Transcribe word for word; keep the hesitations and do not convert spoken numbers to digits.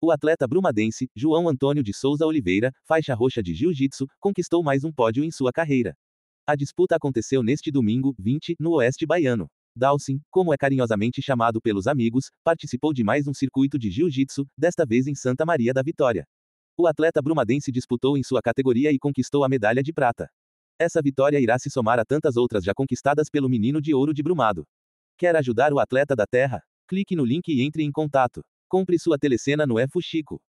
O atleta brumadense, João Antônio de Souza Oliveira, faixa roxa de jiu-jitsu, conquistou mais um pódio em sua carreira. A disputa aconteceu neste domingo, vinte, no Oeste Baiano. Dalsin, como é carinhosamente chamado pelos amigos, participou de mais um circuito de jiu-jitsu, desta vez em Santa Maria da Vitória. O atleta brumadense disputou em sua categoria e conquistou a medalha de prata. Essa vitória irá se somar a tantas outras já conquistadas pelo menino de ouro de Brumado. Quer ajudar o atleta da terra? Clique no link e entre em contato. Compre sua telecena no E Fuxico.